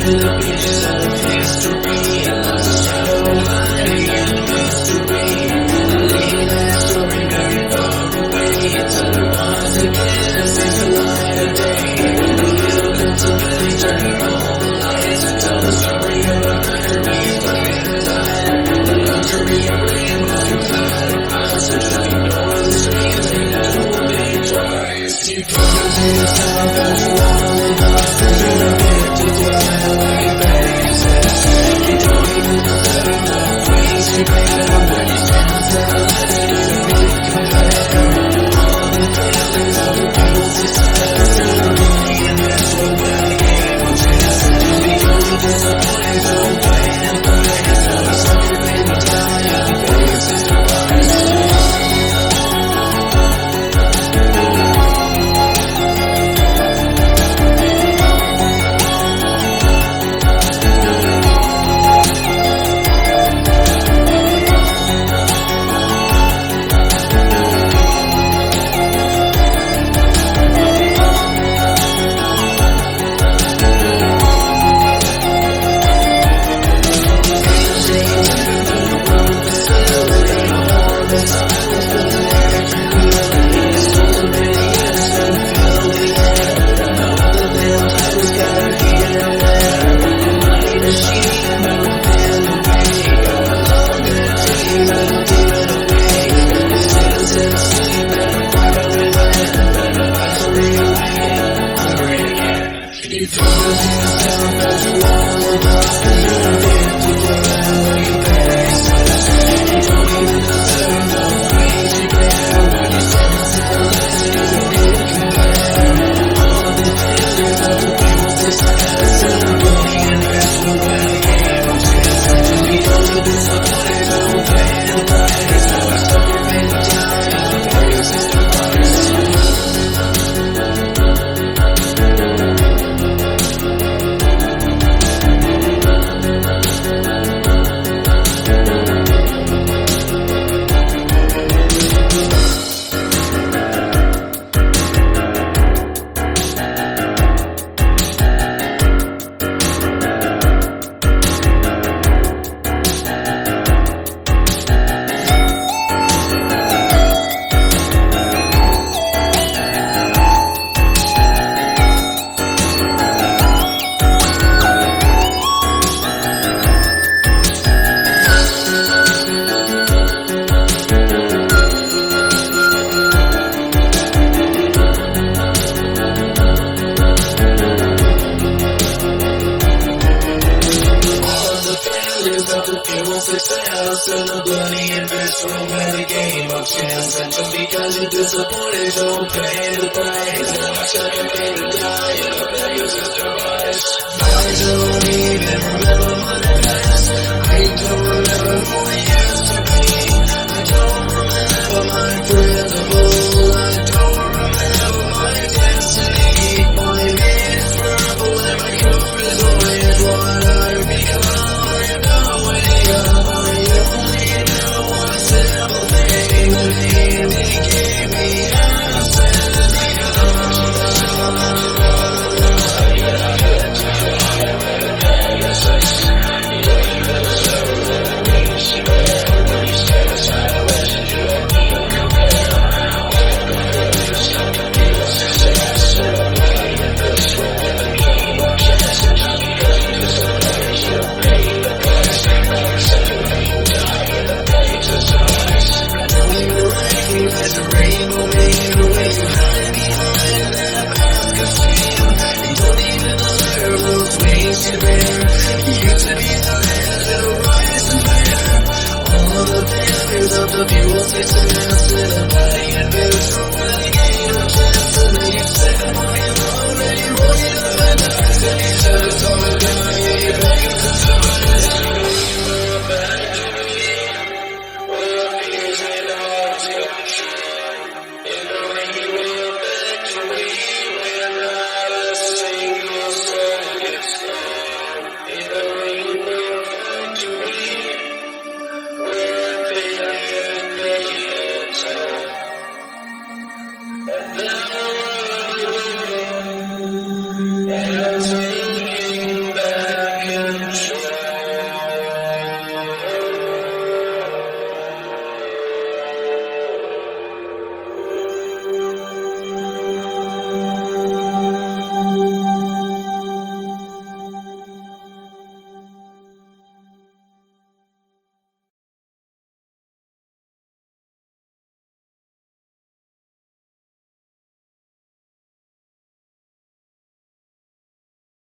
success in a bloody and visceral meta game of chance. And just because you're disappointed, don't pay the price. Now I check and pay to die in a Pegasus device. I don't even remember my past. I don't remember who I used to be. I don't remember my principles. I don't remember my destiny. My name is purple and my code is always what I've become. The fuel success in a body and visceral renegade of chance. And then you say the money already running out of nights. And you said it's all gonna get back into time. Back to me. Well, here's an option. You know you will back to me.